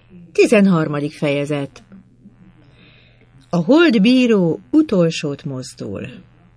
13. fejezet. A holdbíró utolsót mozdul.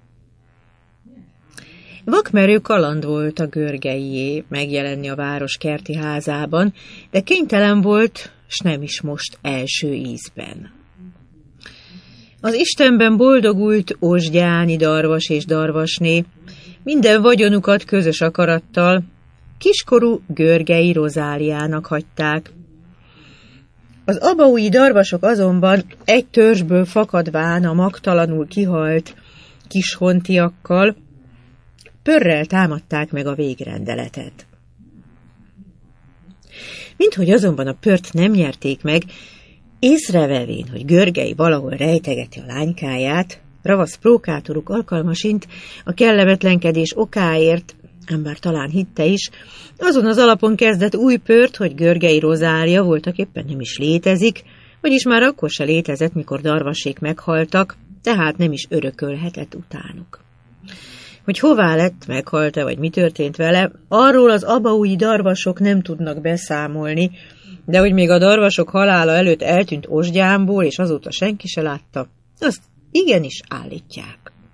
Vakmerő kaland volt a Görgeié megjelenni a város kerti házában, de kénytelen volt, s nem is most első ízben. Az Istenben boldogult Osgyáni darvas és darvasné minden vagyonukat közös akarattal kiskorú Görgei Rozáliának hagyták. Az abaúi darvasok azonban egy törzsből fakadván a magtalanul kihalt kishontiakkal pörrel támadták meg a végrendeletet. Minthogy azonban a pört nem nyerték meg, észrevevén, hogy Görgei valahol rejtegeti a lánykáját, ravasz prókátoruk alkalmasint a kellemetlenkedés okáért, ám talán hitte is, azon az alapon kezdett új pört, hogy Görgei Rozália voltaképpen nem is létezik, vagyis már akkor se létezett, mikor darvasék meghaltak, tehát nem is örökölhetett utánuk. Hogy hová lett, meghalt-e, vagy mi történt vele, arról az abaúi darvasok nem tudnak beszámolni, de hogy még a darvasok halála előtt eltűnt Osgyánból, és azóta senki se látta, azt igenis állítják.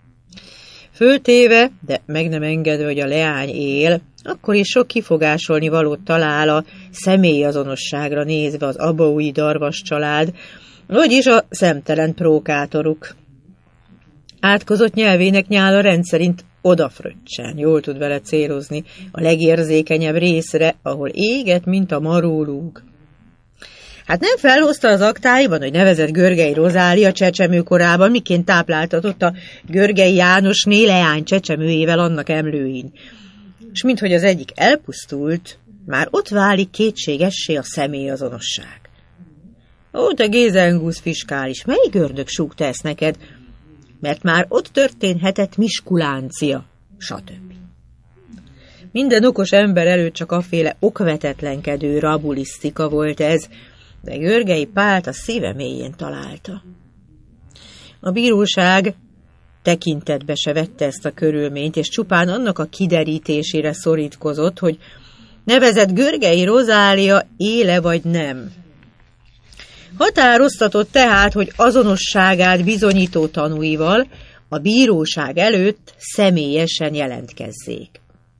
Föltéve, de meg nem engedve, hogy a leány él, akkor is sok kifogásolni valót talál a személyazonosságra nézve az abaúi darvas család, vagyis a szemtelen prókátoruk. Átkozott nyelvének nyála rendszerint odafröccsen, jól tud vele célozni a legérzékenyebb részre, ahol éget, mint a marólúg. Hát nem felhozta az aktáiban, hogy nevezett Görgei Rozália csecsemőkorában, miként tápláltatott a Görgei Jánosné leány csecsemőjével annak emlőin. És minthogy az egyik elpusztult, már ott válik kétségessé a személyazonosság. Ó, te Gézengusz fiskális, melyik ördög súgta ezt neked? Mert már ott történhetett miskuláncia, stb. Minden okos ember előtt csak aféle okvetetlenkedő rabulisztika volt ez, de Görgei Pált a szíve mélyén találta. A bíróság tekintetbe se vette ezt a körülményt, és csupán annak a kiderítésére szorítkozott, hogy nevezett Görgei Rozália éle vagy nem. Határoztatott tehát, hogy azonosságát bizonyító tanúival a bíróság előtt személyesen jelentkezzék.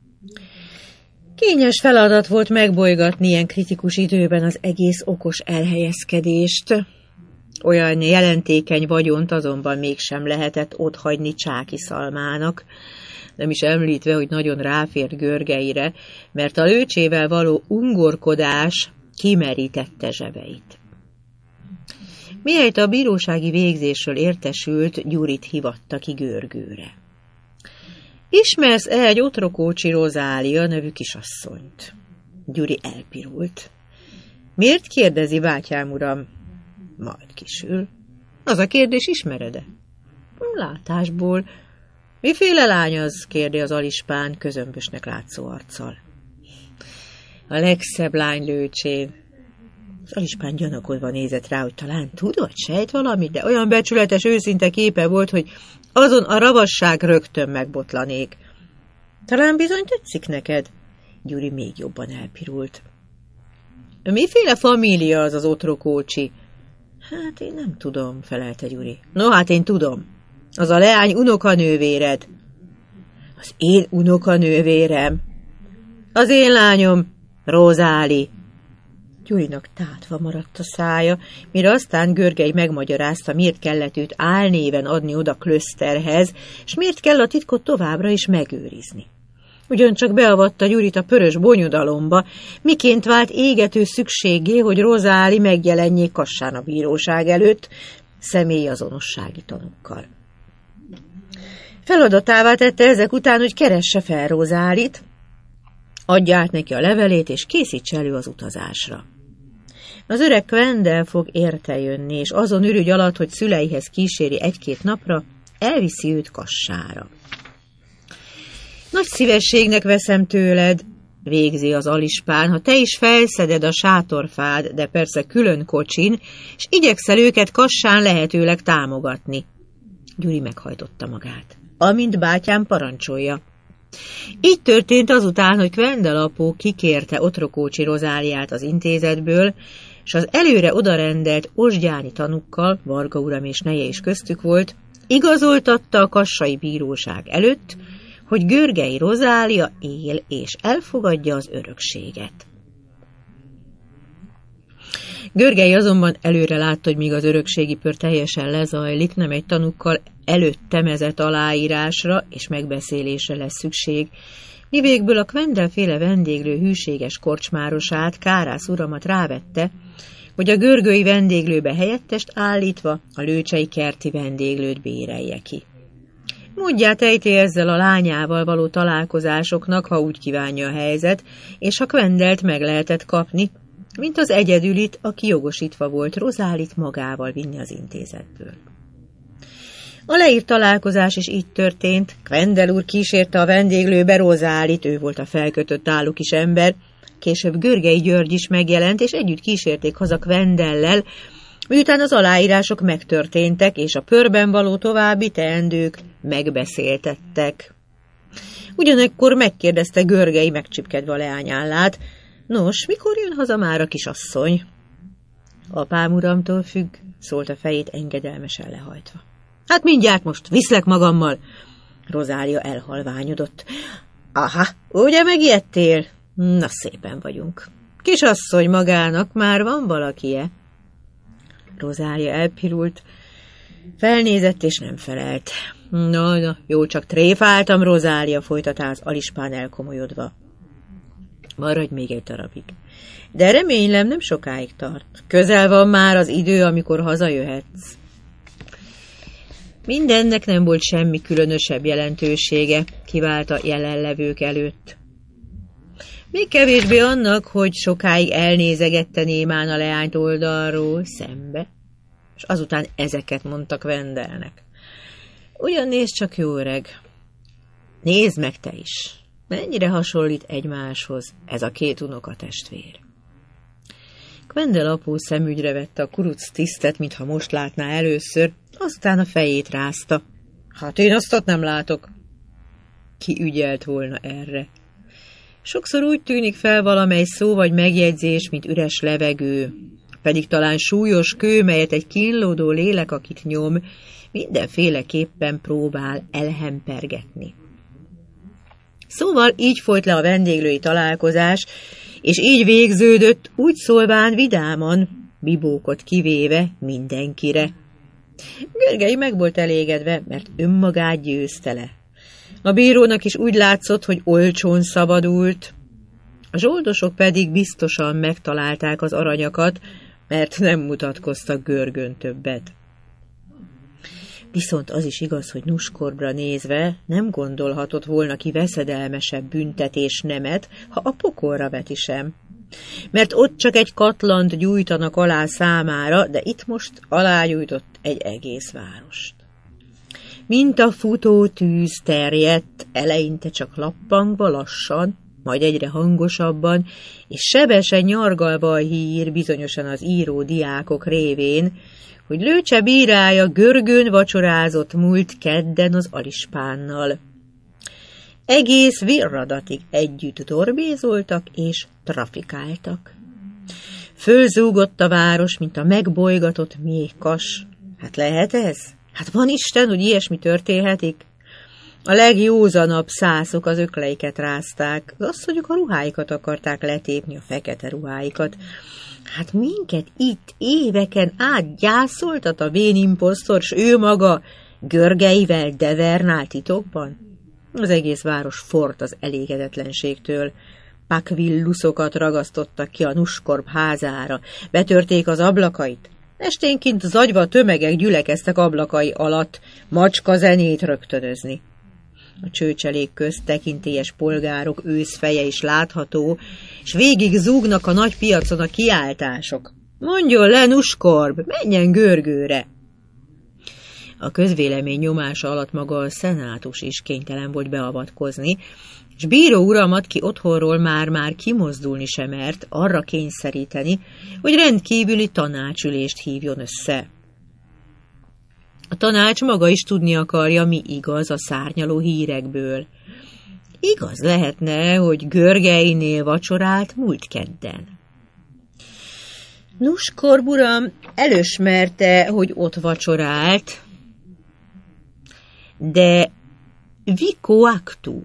Kényes feladat volt megbolygatni ilyen kritikus időben az egész okos elhelyezkedést. Olyan jelentékeny vagyont azonban mégsem lehetett otthagyni Csáky Szalmának, nem is említve, hogy nagyon ráfért Görgeire, mert a lőcsével való ungorkodás kimerítette zsebeit. Mihelyt a bírósági végzésről értesült, Gyurit hívatta ki Görgőre. Ismersz-e egy Otrokócsi Rozália nevű kisasszonyt? Gyuri elpirult. Miért kérdezi, bátyám uram? Majd kisül. Az a kérdés, ismered-e? Látásból. Miféle lány az? Kérdi az alispán közömbösnek látszó arccal. A legszebb lány lőcsén. Az alispán gyanakodva nézett rá, hogy talán tudod, sejt valamit, de olyan becsületes, őszinte képe volt, hogy azon a ravasság rögtön megbotlanék. Talán bizony tetszik neked? Gyuri még jobban elpirult. Miféle família az Otrokócsi? Hát én nem tudom, felelte Gyuri. No, hát én tudom. Az a leány unokanővéred. Az én unokanővérem? Az én lányom, Rozáli. Gyurinak tátva maradt a szája, mire aztán Görgei megmagyarázta, miért kellett őt álnéven adni oda Klöszterhez, és miért kell a titkot továbbra is megőrizni. Ugyancsak beavatta Gyurit a pörös bonyodalomba, miként vált égető szükségé, hogy Rozáli megjelenjék Kassán a bíróság előtt, személyazonossági tanúkkal. Feladatává tette ezek után, hogy keresse fel Rozálit, adja át neki a levelét, és készítse elő az utazásra. Az öreg Kvendel fog értejönni, és azon ürügy alatt, hogy szüleihez kíséri egy-két napra, elviszi őt Kassára. Nagy szívességnek veszem tőled, végzi az alispán, ha te is felszeded a sátorfád, de persze külön kocsin, és igyekszel őket Kassán lehetőleg támogatni. Gyuri meghajtotta magát. Amint bátyám parancsolja. Így történt azután, hogy Kvendel apó kikérte Otrokócsi Rozáliát az intézetből, s az előre odarendelt osgyáni tanukkal, Varga uram és neje is köztük volt, igazoltatta a kassai bíróság előtt, hogy Görgei Rozália él és elfogadja az örökséget. Görgei azonban előre látta, hogy míg az örökségi pör teljesen lezajlik, nem egy tanukkal előtt temezett aláírásra és megbeszélésre lesz szükség, mivégből a Kvendel-féle vendéglő hűséges korcsmárosát, Kárász uramat rávette, hogy a görgői vendéglőbe helyettest állítva a lőcsei kerti vendéglőt bérelje ki. Módját ejti ezzel a lányával való találkozásoknak, ha úgy kívánja a helyzet, és ha Kvendelt meg lehetett kapni, mint az egyedülit, aki jogosítva volt Rozálit magával vinni az intézetből. A leírt találkozás is így történt. Kvendel úr kísérte a vendéglőbe Rozálit, ő volt a felkötött állukis ember. Később Görgei György is megjelent, és együtt kísérték haza Kvendellel, miután az aláírások megtörténtek, és a pörben való további teendők megbeszéltettek. Ugyanekkor megkérdezte Görgei megcsipkedve a leányállát: nos, mikor jön haza már a kisasszony? Apám uramtól függ, szólt a fejét engedelmesen lehajtva. Hát mindjárt most, viszlek magammal. Rozália elhalványodott. Aha, ugye megijedtél? Na, szépen vagyunk. Kisasszony magának már van valakie? Rozália elpirult, felnézett és nem felelt. Na, jó, csak tréfáltam, Rozália, folytatta az alispán elkomolyodva. Maradj még egy darabig. De remélem nem sokáig tart. Közel van már az idő, amikor hazajöhetsz. Mindennek nem volt semmi különösebb jelentősége, kivált a jelenlevők előtt. Még kevésbé annak, hogy sokáig elnézegette némán a leányt oldalról szembe, és azután ezeket mondtak Kvendelnek. Ugyan nézd csak, jó öreg, nézd meg te is, mennyire hasonlít egymáshoz ez a két unokatestvér. Kvendel apó szemügyre vette a kuruc tisztet, mintha most látná először, aztán a fejét rázta. Hát én azt nem látok. Ki ügyelt volna erre? Sokszor úgy tűnik fel valamely szó vagy megjegyzés, mint üres levegő, pedig talán súlyos kő, melyet egy kínlódó lélek, akit nyom, mindenféleképpen próbál elhempergetni. Szóval így folyt le a vendéglői találkozás, és így végződött, úgy szólván vidáman, Bibókot kivéve mindenkire. Görgei meg volt elégedve, mert önmagát győzte le. A bírónak is úgy látszott, hogy olcsón szabadult. A zsoldosok pedig biztosan megtalálták az aranyakat, mert nem mutatkoztak Görgön többet. Viszont az is igaz, hogy Nuskorbra nézve nem gondolhatott volna ki veszedelmesebb büntetés nemet, ha a pokolra veti sem. Mert ott csak egy katlant gyújtanak alá számára, de itt most alágyújtott egy egész várost. Mint a futó tűz terjedt, eleinte csak lappangva lassan, majd egyre hangosabban, és sebesen nyargalva a hír bizonyosan az író diákok révén, hogy Lőcse bírája Görgőn vacsorázott múlt kedden az alispánnal. Egész virradatig együtt dorbézoltak és trafikáltak. Fölzúgott a város, mint a megbolygatott méhkas. Hát lehet ez? Hát van Isten, hogy ilyesmi történhetik? A legjózanabb szászok az ökleiket rázták, az asszonyok a ruháikat akarták letépni, a fekete ruháikat. Hát minket itt éveken át gyászoltat a vén imposztor, s ő maga Görgeivel devernál titokban? Az egész város forrt az elégedetlenségtől. Pakvilluszokat ragasztottak ki a Nuskorb házára, betörték az ablakait. Esténként zagyva tömegek gyülekeztek ablakai alatt, macska zenét rögtönözni. A csőcselék közt tekintélyes polgárok őszfeje is látható, és végig zúgnak a nagy piacon a kiáltások. Mondjon le, Nuskorb, menjen Görgőre! A közvélemény nyomása alatt maga a szenátus is kénytelen volt beavatkozni, és bíró uramat, ki otthonról már kimozdulni sem mert, arra kényszeríteni, hogy rendkívüli tanácsülést hívjon össze. A tanács maga is tudni akarja, mi igaz a szárnyaló hírekből. Igaz lehetne, hogy Görgeinél vacsorált múlt kedden. Nuskorb uram elismerte, hogy ott vacsorált, de vico actu.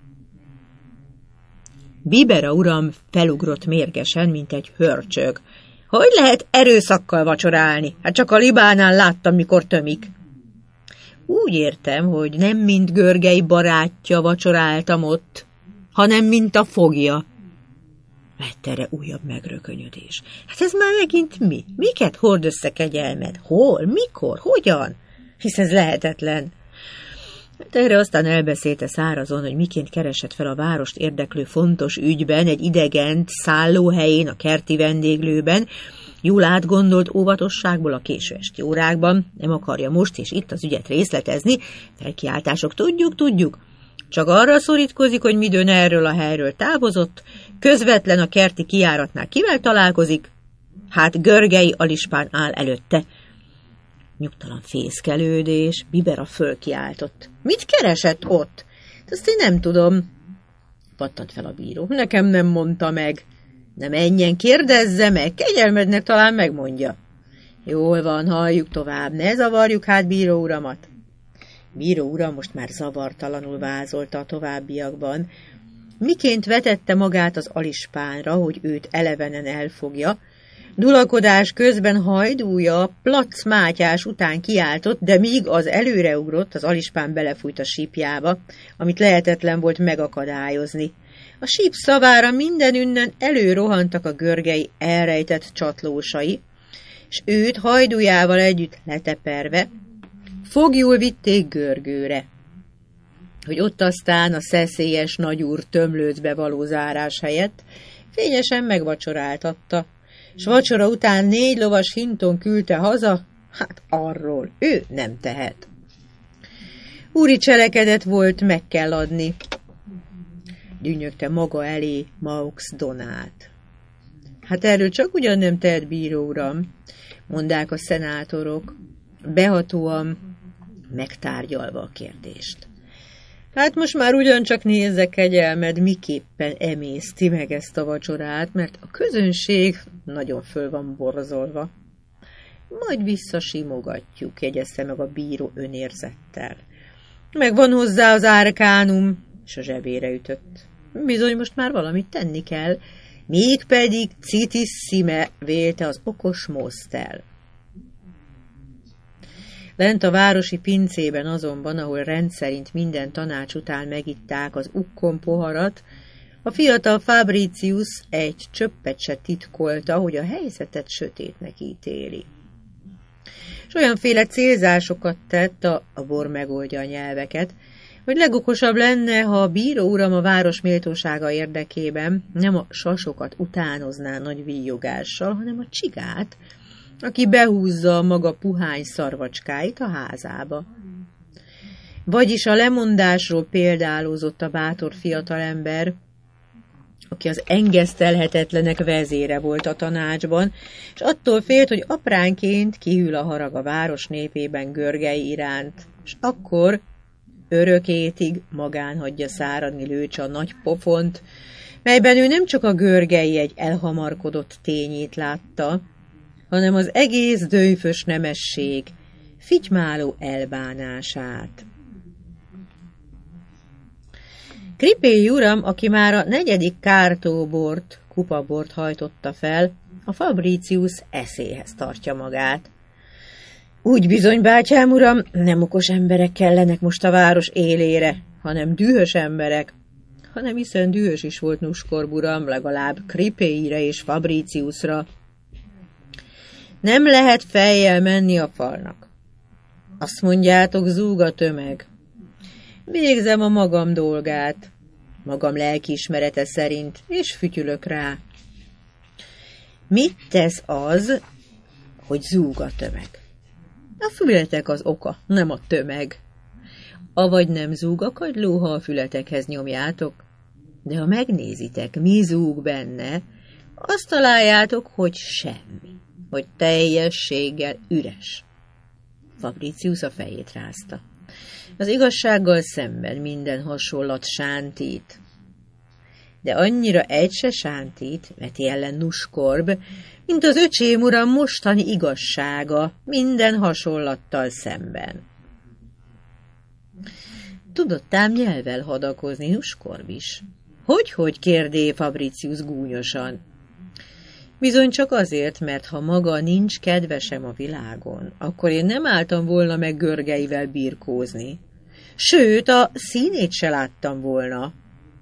Bibera uram felugrott mérgesen, mint egy hörcsög. Hogy lehet erőszakkal vacsorálni? Hát csak a libánál láttam, mikor tömik. Úgy értem, hogy nem mint Görgei barátja vacsoráltam ott, hanem mint a fogja. Lett erre újabb megrökönyödés. Hát ez már megint mi? Miket hord össze kegyelmed? Hol? Mikor? Hogyan? Hisz ez lehetetlen. Hát erre aztán elbeszélte szárazon, hogy miként keresett fel a várost érdeklő fontos ügyben egy idegent szállóhelyén a kerti vendéglőben, jól átgondolt óvatosságból a késő esti órákban, nem akarja most és itt az ügyet részletezni, felkiáltások tudjuk, csak arra szorítkozik, hogy midőn erről a helyről távozott, közvetlen a kerti kijáratnál kivel találkozik, hát Görgei alispán áll előtte. Nyugtalan fészkelődés, Bibera fölkiáltott. Mit keresett ott? Azt én nem tudom. Pattant fel a bíró. Nekem nem mondta meg. Nem menjen, kérdezze meg, kegyelmednek talán megmondja. Jól van, halljuk tovább, ne zavarjuk hát bíró uramat. Bíró uram most már zavartalanul vázolta a továbbiakban, miként vetette magát az alispánra, hogy őt elevenen elfogja. Dulakodás közben hajdúja Plac Mátyás után kiáltott, de míg az előreugrott, az alispán belefújt a sípjába, amit lehetetlen volt megakadályozni. A síp szavára mindenünnen előrohantak a Görgei elrejtett csatlósai, és őt hajdújával együtt leteperve foglyul vitték Görgőre, hogy ott aztán a szeszélyes nagyúr tömlőcbe való zárás helyett fényesen megvacsoráltatta, s vacsora után 4 lovas hinton küldte haza, hát arról ő nem tehet. Úri cselekedet volt, meg kell adni, dünnyögte maga elé Maux Donát. Hát erről csak ugyan nem tehet, bíró uram, mondták a szenátorok, behatóan megtárgyalva a kérdést. Hát most már ugyancsak nézze, kegyelmed, miképpen emészti meg ezt a vacsorát, mert a közönség nagyon föl van borzolva. Majd visszasimogatjuk, jegyezte meg a bíró önérzettel. Megvan hozzá az árkánum, és a zsebére ütött. Bizony most már valamit tenni kell, mégpedig citissime, vélte az okos Mostel. Lent a városi pincében azonban, ahol rendszerint minden tanács után megitták az ukkon poharat, a fiatal Fabricius egy csöppet se titkolta, hogy a helyzetet sötétnek ítéli. És olyanféle célzásokat tett, a bor megoldja a nyelveket, hogy legokosabb lenne, ha a bíró uram a város méltósága érdekében nem a sasokat utánozná nagy víjogással, hanem a csigát, aki behúzza a maga puhány szarvacskáit a házába. Vagyis a lemondásról példálózott a bátor fiatalember, aki az engesztelhetetlenek vezére volt a tanácsban, és attól félt, hogy apránként kihűl a harag a város népében Görgei iránt, és akkor örökétig magán hagyja száradni Lőcse a nagy pofont, melyben ő nem csak a Görgei egy elhamarkodott tényét látta, hanem az egész dőfös nemesség fitymáló elbánását. Kripélyi uram, aki már a 4. kártóbort, kupabort hajtotta fel, a Fabricius eszéhez tartja magát. Úgy bizony, bátyám uram, nem okos emberek kellenek most a város élére, hanem dühös emberek, hanem hiszen dühös is volt Nuskorb uram, legalább Kripélyire és Fabriciusra. Nem lehet fejjel menni a falnak. Azt mondjátok, zúg a tömeg. Végzem a magam dolgát, magam lelkiismerete szerint, és fütyülök rá. Mit tesz az, hogy zúg a tömeg? A fületek az oka, nem a tömeg. Avagy nem zúg a kagyló, ha a fületekhez nyomjátok, de ha megnézitek, mi zúg benne, azt találjátok, hogy semmi, hogy teljességgel üres. Fabricius a fejét rázta. Az igazsággal szemben minden hasonlat sántít. de annyira egy se sántít, veti ellen Nuskorb, mint az öcsém uram mostani igazsága minden hasonlattal szemben. Tudott ám nyelvvel hadakozni Nuskorb is. Hogy kérdé Fabricius gúnyosan. Bizony csak azért, mert ha maga nincs kedvesem a világon, akkor én nem álltam volna meg görgeivel birkózni. Sőt, a színét se láttam volna.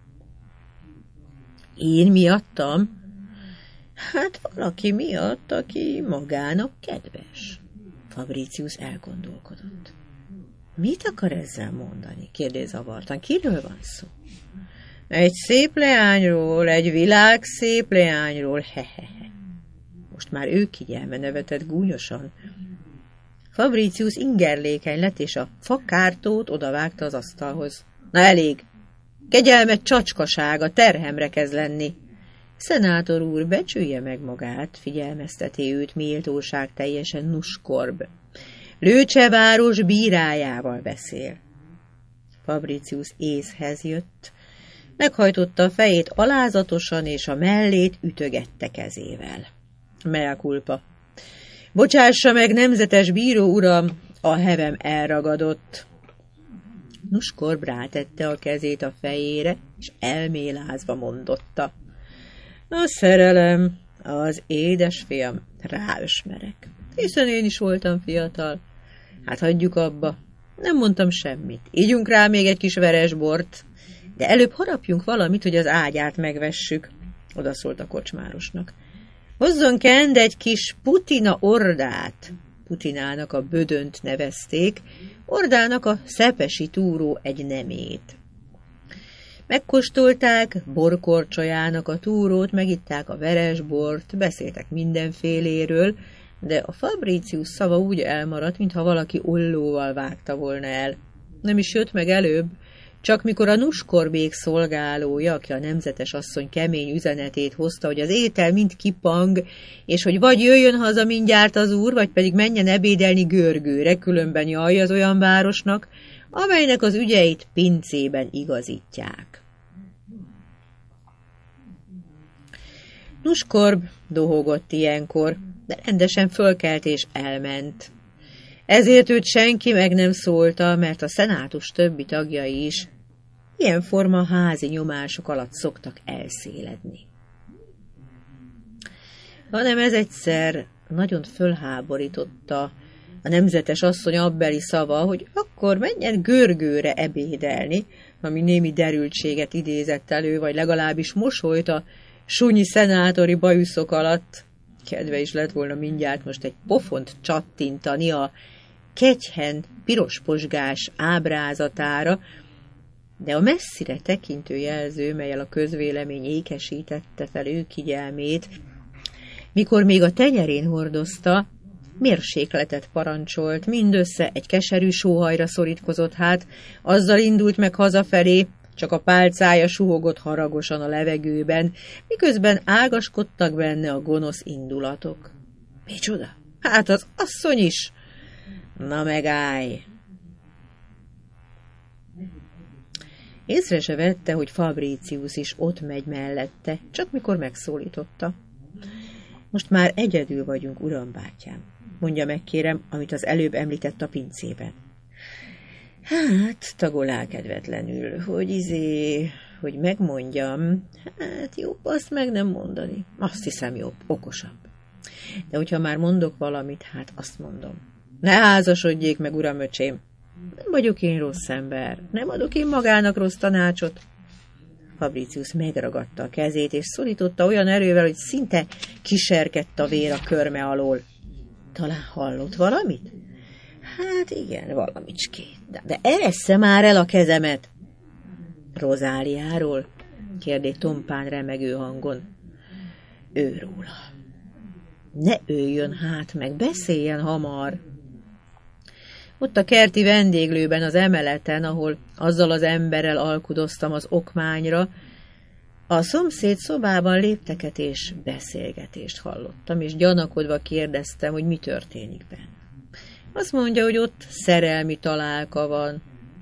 Én miattam? Hát valaki miatt, aki magának kedves. Fabricius elgondolkodott. Mit akar ezzel mondani? Kérdé zavartan. Kiről van szó? Egy szép leányról, egy világszép leányról, hehehe. Most már ő kigyelme nevetett gúnyosan. Fabricius ingerlékeny lett, és a fakártót odavágta az asztalhoz. Na elég! Kegyelmet csacskasága, terhemre kezd lenni. Szenátor úr, becsülje meg magát, figyelmezteti őt méltóság teljesen Nuskorb. Lőcse város bírájával beszél. Fabricius észhez jött, meghajtotta a fejét alázatosan, és a mellét ütögette kezével. Mea culpa. Bocsássa meg, nemzetes bíró uram, a hevem elragadott. Nuskorb rátette a kezét a fejére, és elmélázva mondotta. A szerelem, az édesfiam, ráösmerek. Hiszen én is voltam fiatal. Hát hagyjuk abba. Nem mondtam semmit. Ígyunk rá még egy kis veresbort, de előbb harapjunk valamit, hogy az ágyát megvessük, odaszólt a kocsmárosnak. Hozzon Kend egy kis putina ordát. Putinának a bödönt nevezték, ordának a szepesi túró egy nemét. Megkóstolták borkorcsolyának a túrót, megitták a veresbort, beszéltek mindenféléről, de a Fabricius szava úgy elmaradt, mintha valaki ollóval vágta volna el. Nem is jött meg előbb, csak mikor a Nuskorbék szolgálója, aki a nemzetes asszony kemény üzenetét hozta, hogy az étel mind kipang, és hogy vagy jöjjön haza mindjárt az úr, vagy pedig menjen ebédelni Görgőre, különben jaj az olyan városnak, amelynek az ügyeit pincében igazítják. Nuskorb dohogott ilyenkor, de rendesen fölkelt és elment. Ezért őt senki meg nem szólta, mert a szenátus többi tagjai is ilyen forma házi nyomások alatt szoktak elszéledni. Hanem ez egyszer nagyon fölháborította a nemzetes asszony abbeli szava, hogy akkor menjen Görgőre ebédelni, ami némi derültséget idézett elő, vagy legalábbis mosolyt a sunyi szenátori bajuszok alatt. Kedve is lett volna mindjárt most egy pofont csattintani a kegyhen pirosposgás ábrázatára, de a messzire tekintő jelző, mellyel a közvélemény ékesítette fel ő kigyelmét, mikor még a tenyerén hordozta, mérsékletet parancsolt, mindössze egy keserű sóhajra szorítkozott hát, azzal indult meg hazafelé, csak a pálcája suhogott haragosan a levegőben, miközben ágaskodtak benne a gonosz indulatok. Micsoda? Hát az asszony is! Na megállj! Észre se vette, hogy Fabricius is ott megy mellette, csak mikor megszólította. Most már egyedül vagyunk, uram bátyám. Mondja meg, kérem, amit az előbb említett a pincében. Hát, tagolál kedvetlenül, hogy megmondjam, hát jobb azt meg nem mondani. Azt hiszem jobb, okosabb. De hogyha már mondok valamit, hát azt mondom. Ne házasodjék meg, uram öcsém. Nem vagyok én rossz ember, nem adok én magának rossz tanácsot. Fabricius megragadta a kezét, és szorította olyan erővel, hogy szinte kiserkedt a vér a körme alól. Talán hallott valamit? Hát igen, valamicskét. De eressze már el a kezemet. Rozáliáról? Kérdé tompán remegő hangon. Őróla. Ne öljön hát meg, beszéljen hamar. Ott a kerti vendéglőben az emeleten, ahol azzal az emberrel alkudoztam az okmányra, a szomszéd szobában lépteket és beszélgetést hallottam, és gyanakodva kérdeztem, hogy mi történik benne. Azt mondja, hogy ott szerelmi találka van.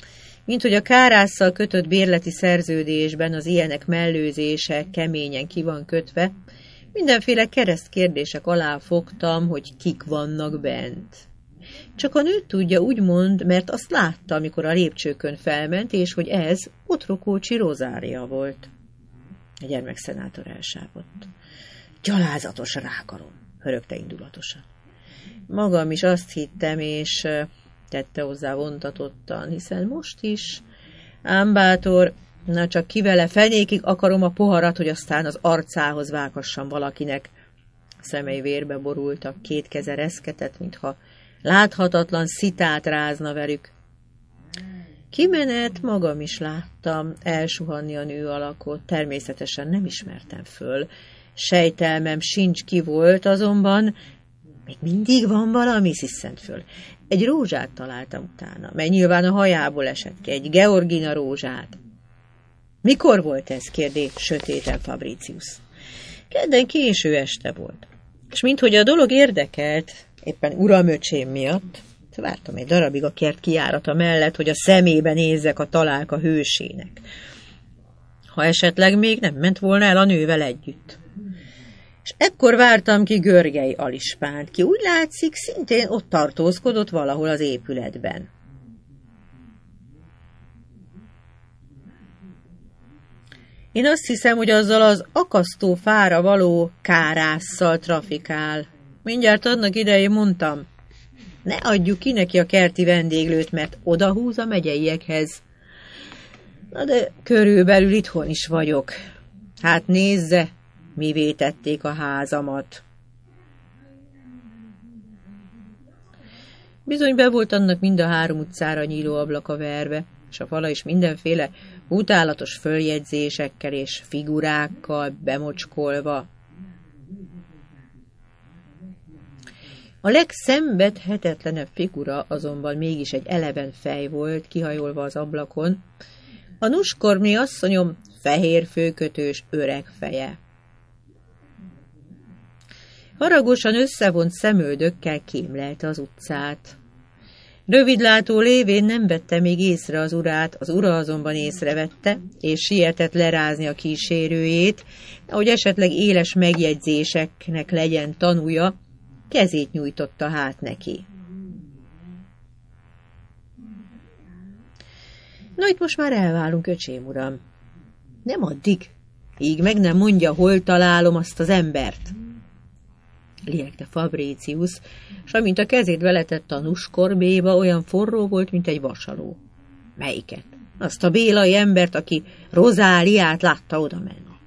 mint hogy a kárásszal kötött bérleti szerződésben az ilyenek mellőzése keményen ki van kötve, mindenféle keresztkérdések alá fogtam, hogy kik vannak bent. Csak a nő tudja, úgymond, mert azt látta, amikor a lépcsőkön felment, és hogy ez Otrokócsi Rozália volt. A gyermekszenátor elsápadt. Gyalázatos rágalom, hörögte indulatosan. Magam is azt hittem, és tette hozzá vontatottan, hiszen most is, ám bátor, na csak kivele fenékig akarom a poharat, hogy aztán az arcához vághassam valakinek. Szemei vérbe borultak, két keze reszketett, mintha láthatatlan szitát rázna velük. Kimenet magam is láttam, elsuhanni a nő alakot, természetesen nem ismertem föl. Sejtelmem sincs ki volt, azonban még mindig van valami, sziszent föl. Egy rózsát találtam utána, mely nyilván a hajából esett ki, egy Georgina rózsát. Mikor volt ez? Kérdé sötéten Fabricius. Kedden késő este volt. És minthogy a dolog érdekelt, éppen uramöcsém miatt, vártam egy darabig a kert kijárata mellett, hogy a szemébe nézzek a találka hősének. Ha esetleg még nem ment volna el a nővel együtt. És ekkor vártam ki Görgei Alispánt, ki úgy látszik, szintén ott tartózkodott valahol az épületben. Én azt hiszem, hogy azzal az akasztó fára való kárásszal trafikál. Mindjárt annak idején mondtam, ne adjuk ki neki a kerti vendéglőt, mert odahúz a megyeiekhez. Na de körülbelül itthon is vagyok. Hát nézze, mivé tették a házamat. Bizony be volt annak mind a 3 utcára nyíló ablaka verve, és a fala is mindenféle utálatos följegyzésekkel és figurákkal bemocskolva. A legszenvedhetetlenebb figura azonban mégis egy eleven fej volt, kihajolva az ablakon, a Nuskorné asszonyom fehér főkötős öreg feje. Haragosan összevont szemöldökkel kémlelte az utcát. Rövidlátó lévén nem vette még észre az urát, az ura azonban észrevette, és sietett lerázni a kísérőjét, ahogy esetleg éles megjegyzéseknek legyen tanúja, kezét nyújtotta hát neki. Na, itt most már elválunk, öcsém uram. Nem addig, íg meg nem mondja, hol találom azt az embert. Liegte Fabricius, s amint a kezét beletett a Nuskorbéba, olyan forró volt, mint egy vasaló. Melyiket? Azt a bélai embert, aki Rozáliát látta oda menni.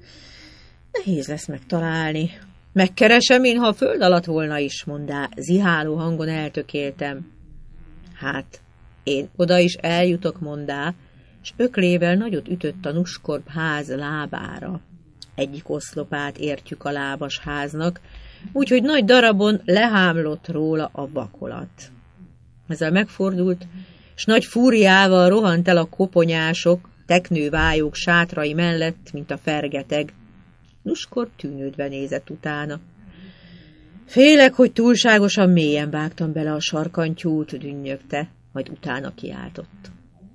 Nehéz lesz megtalálni. Megkeresem én, ha a föld alatt volna is, mondá, ziháló hangon eltökéltem. Hát, én oda is eljutok, mondá, s öklével nagyot ütött a Nuskorb ház lábára. Egyik oszlopát értjük a lábas háznak, úgyhogy nagy darabon lehámlott róla a vakolat. Ezzel megfordult, s nagy fúriával rohant el a koponyások, teknővájók sátrai mellett, mint a fergeteg. Nuskorb tűnődve nézett utána. Félek, hogy túlságosan mélyen vágtam bele a sarkantyút, dünnyögte, majd utána kiáltott.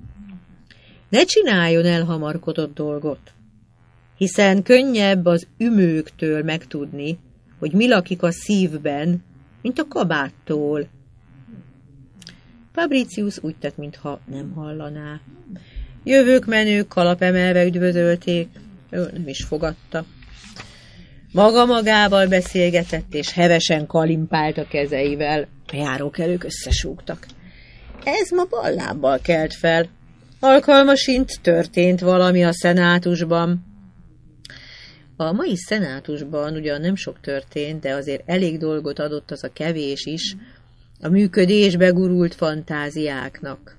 Ne csináljon elhamarkodott dolgot, hiszen könnyebb az ümőktől megtudni, hogy mi lakik a szívben, mint a kabáttól. Fabricius úgy tett, mintha nem hallaná. Jövők-menők kalapemelve üdvözölték, ő nem is fogadta. Maga magával beszélgetett, és hevesen kalimpált a kezeivel. A járókelők összesúgtak. Ez ma ballábbal kelt fel. Alkalmasint történt valami a szenátusban. A mai szenátusban ugyan nem sok történt, de azért elég dolgot adott az a kevés is a működésbe gurult fantáziáknak.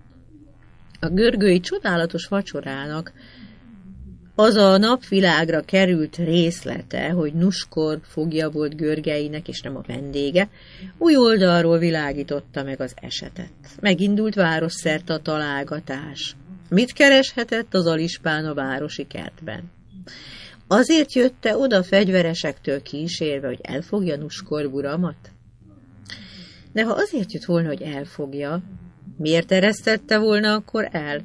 A görgői csodálatos vacsorának az a napvilágra került részlete, hogy Nuskorb fogja volt Görgeinek, és nem a vendége, új oldalról világította meg az esetet. Megindult városszerte a találgatás. Mit kereshetett az Alispán a városi kertben? Azért jött-e oda fegyveresektől kísérve, hogy elfogja Nuskorb uramat? De ha azért jött volna, hogy elfogja, Miért eresztette volna akkor el?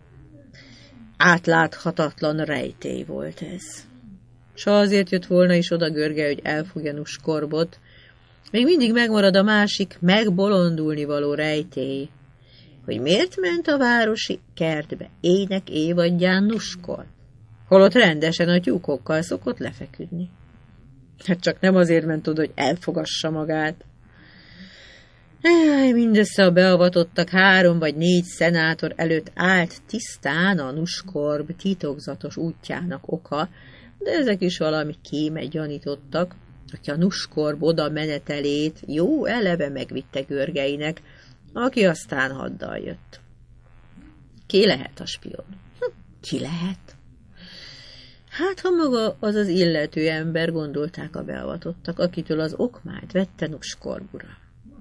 Átláthatatlan rejtély volt ez. S azért jött volna is oda Görgely, hogy elfogja Nuskorbot, még mindig megmarad a másik megbolondulni való rejtély, hogy miért ment a városi kertbe ének évadján Nuskor, holott rendesen a tyúkokkal szokott lefeküdni. Hát csak nem azért ment oda, hogy elfogassa magát. Mindössze a beavatottak 3 vagy 4 szenátor előtt állt tisztán a Nuskorb titokzatos útjának oka, de ezek is valami kémet gyanítottak, aki a Nuskorb oda menetelét jó eleve megvitte Görgeinek, aki aztán haddal jött. Ki lehet a spion? Ki lehet? Hát, ha maga az az illető ember, gondolták a beavatottak, akitől az okmányt vette Nuskorb ura.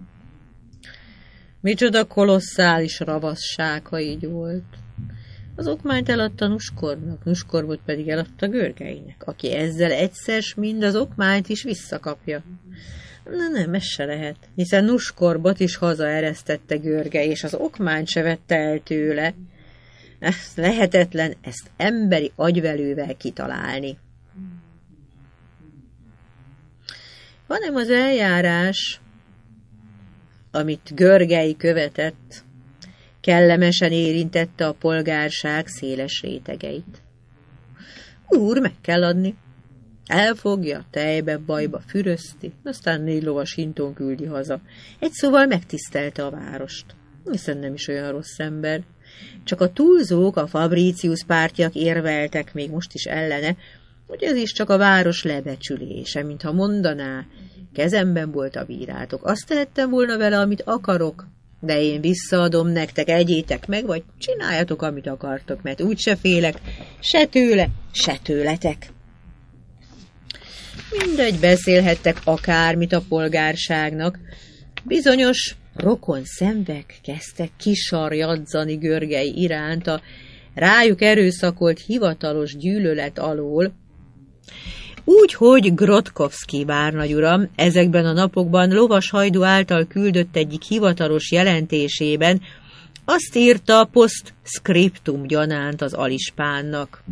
Micsoda kolosszális ravasság, ha így volt. Az okmányt eladta Nuskorbnak, Nuskorbot pedig eladta Görgeinek, aki ezzel egyszer mind az okmányt is visszakapja. Nem, ez se lehet, hiszen Nuskorbot is hazaeresztette Görgely, és az okmányt se vette el tőle. Ez lehetetlen ezt emberi agyvelővel kitalálni. Hanem az eljárás, amit Görgely követett, kellemesen érintette a polgárság széles rétegeit. Úr, meg kell adni. Elfogja, tejbe, bajba fürözti, aztán 4 lovas hinton küldi haza. Egy szóval megtisztelte a várost. Hiszen nem is olyan rossz ember. Csak a túlzók, a Fabricius pártjak érveltek még most is ellene, hogy ez is csak a város lebecsülése, mintha mondaná, kezemben volt a bírátok. Azt tehettem volna vele, amit akarok, de én visszaadom nektek, egyétek meg, vagy csináljatok, amit akartok, mert úgyse félek, se tőle, se tőletek. Mindegy, beszélhettek akármit a polgárságnak. Bizonyos rokon szemvek kezdtek kisarjadzani Görgely iránt a rájuk erőszakolt hivatalos gyűlölet alól, úgyhogy Grotkovszky várnagyuram ezekben a napokban Lovashajdú által küldött egyik hivatalos jelentésében azt írta post-scriptum gyanánt az alispánnak.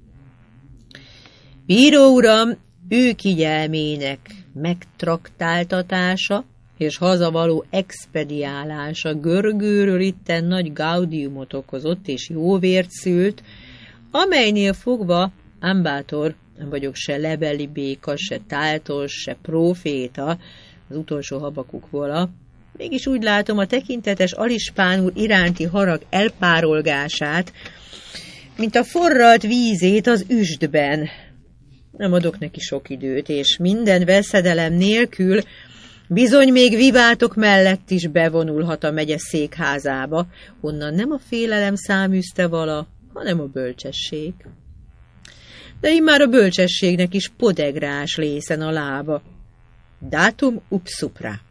Bíró uram, ő kigyelmének megtraktáltatása és hazavaló expediálása Görgőről itten nagy gaudiumot okozott és jó vért szült, amelynél fogva Ambátor, nem vagyok se lebeli béka, se táltos, se próféta, az utolsó Habakuk vola, mégis úgy látom a tekintetes alispán úr iránti harag elpárolgását, mint a forralt vízét az üstben. Nem adok neki sok időt, és minden veszedelem nélkül bizony még viváltok mellett is bevonulhat a megye székházába, onnan nem a félelem száműzte vala, hanem a bölcsesség. De immár a bölcsességnek is podegrás lészen a lába. Datum upsupra.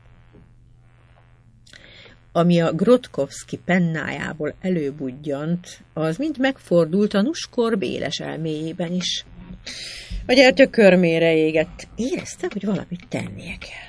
Ami a Grotkovszky pennájából előbudjant, az mind megfordult a Nuskorb éles elméjében is. A gyertya körmére égett. Érezte, hogy valamit tennie kell.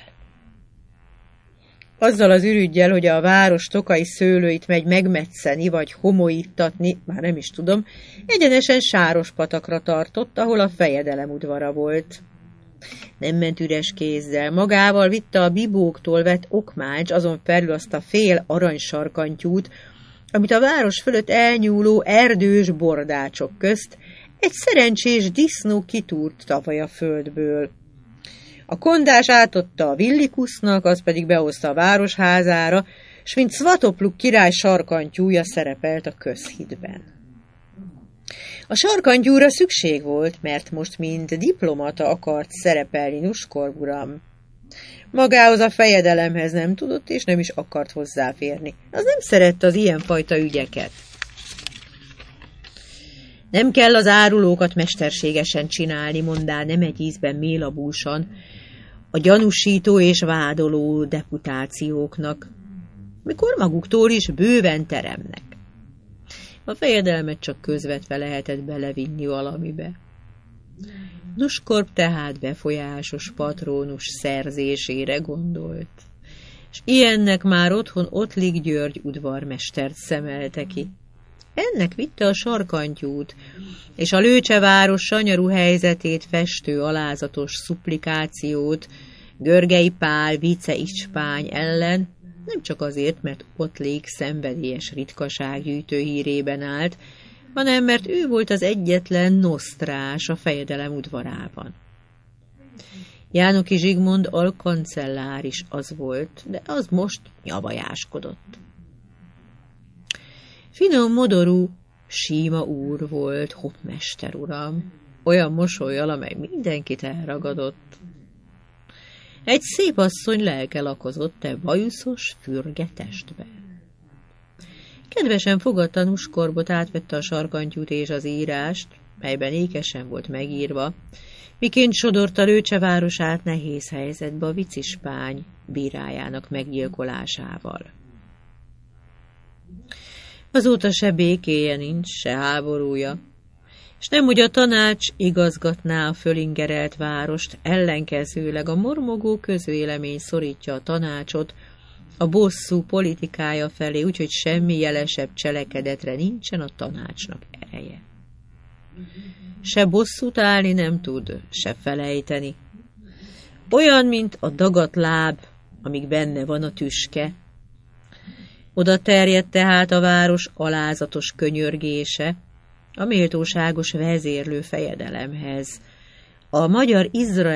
Azzal az ürüggyel, hogy a város tokai szőlőit megy megmetszeni, vagy homolyítatni, már nem is tudom, egyenesen Sárospatakra tartott, ahol a fejedelem udvara volt. Nem ment üres kézzel, magával vitte a bibóktól vett okmács, azon felül azt a fél aranysarkantyút, amit a város fölött elnyúló erdős bordácsok közt egy szerencsés disznó kitúrt tavaly a földből. A kondás átadta a Villikusznak, az pedig behozta a városházára, s mint Szvatopluk király sarkantyúja szerepelt a közhitben. A sarkantyúra szükség volt, mert most mint diplomata akart szerepelni Nuskorb uram. Magához a fejedelemhez nem tudott, és nem is akart hozzáférni. Az nem szerette az ilyenfajta ügyeket. Nem kell az árulókat mesterségesen csinálni, mondá nem egy ízben mélabúsan, a gyanúsító és vádoló deputációknak, mikor maguktól is bőven teremnek. A fejedelmet csak közvetve lehetett belevinni valamibe. Nuskorb tehát befolyásos patrónus szerzésére gondolt. s ilyennek már otthon Ottlik György udvarmestert szemelte ki. Ennek vitte a sarkantyút, és a Lőcseváros sanyarú helyzetét festő alázatos szupplikációt Görgei Pál viceispány ellen, nem csak azért, mert Ottlik szenvedélyes ritkasággyűjtő hírében állt, hanem mert ő volt az egyetlen nosztrás a fejedelem udvarában. Jánoky Zsigmond alkancellár is az volt, de az most nyavajáskodott. Finom modorú, síma úr volt, hoppmester uram, olyan mosollyal, amely mindenkit elragadott. Egy szép asszony lelke lakozott bajuszos, fürge testbe. Kedvesen fogadta Nuskorbot, átvette a sarkantyút és az írást, melyben ékesen volt megírva, miként sodorta Lőcsevárosát nehéz helyzetbe a vicispány bírájának meggyilkolásával. Azóta se békéje nincs, se háborúja, és nem úgy a tanács igazgatná a fölingerelt várost, ellenkezőleg a mormogó közvélemény szorítja a tanácsot a bosszú politikája felé, úgyhogy semmi jelesebb cselekedetre nincsen a tanácsnak ereje. Se bosszút állni nem tud, se felejteni. Olyan, mint a dagadt láb, amíg benne van a tüske. Oda terjedt tehát a város alázatos könyörgése a méltóságos vezérlő fejedelemhez, a magyar Izrael